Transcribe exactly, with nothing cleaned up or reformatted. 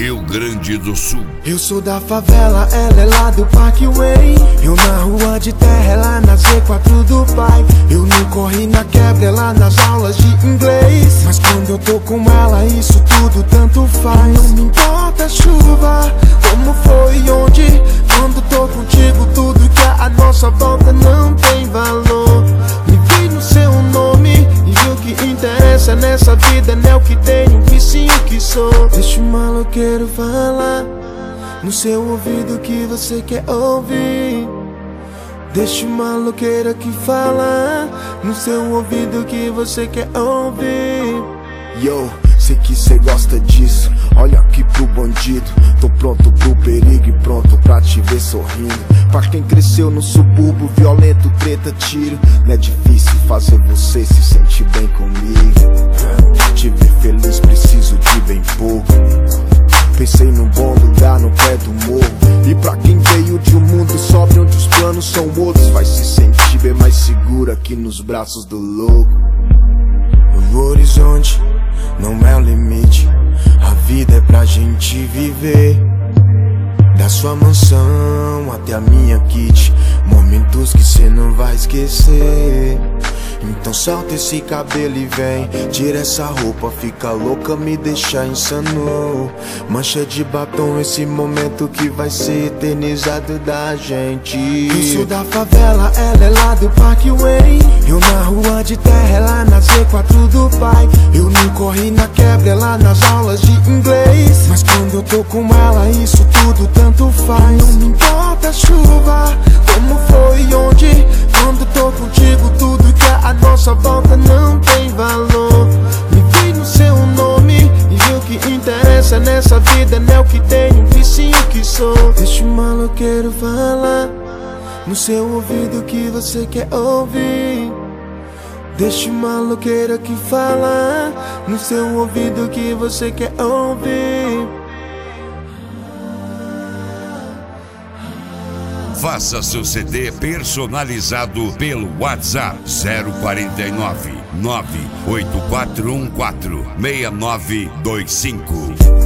Rio Grande do Sul. Eu sou da favela, ela é lá do Parkway. Eu na rua de terra, ela na Z quatro do pai. Eu não corri na quebra, ela nas aulas de inglês. Mas quando eu tô com ela, isso tudo tanto faz. Não me importa a chuva, como foi e onde. Quando tô contigo, tudo que é a nossa volta não tem valor. Me vi no seu nome, e o que interessa nessa vida não é o que tenho, e sim o que sou. Deixa o maloqueiro falar no seu ouvido que você quer ouvir. Deixa o maloqueiro aqui falar no seu ouvido que você quer ouvir. Yo, sei que cê gosta disso, olha aqui pro bandido. Tô pronto pro perigo e pronto pra te ver sorrindo. Pra quem cresceu no subúrbio, violento, treta, tiro. Não é difícil fazer você se sentir bem comigo. Te ver feliz preciso de bem pouco. Pensei num bom lugar no pé do morro. E pra quem veio de um mundo sóbrio onde os planos são outros, vai se sentir bem mais seguro aqui nos braços do louco. O horizonte não é o limite, a vida é pra gente viver. Da sua mansão até a minha kit, momentos que cê não vai esquecer. Então solta esse cabelo e vem, tira essa roupa, fica louca, me deixa insano. Mancha de batom, esse momento que vai ser eternizado da gente. Eu sou da favela, ela é lá do Parkway. Eu na rua de terra, ela na Z quatro do pai. Eu não corri na quebra, ela nas aulas de inglês. Mas quando eu tô com ela, isso tudo tanto faz. Não me importa a chuva, como foi e onde. Quando tô contigo, tudo que é a nossa volta não tem valor. Me vi no seu nome, e o que interessa nessa vida não é o que tenho, e sim o que sou. Deixa o maloqueiro falar no seu ouvido que você quer ouvir. Deixa o maloqueiro aqui falar no seu ouvido que você quer ouvir. Faça seu C D personalizado pelo WhatsApp zero quarenta e nove, nove oito quatro um quatro, seis nove dois cinco.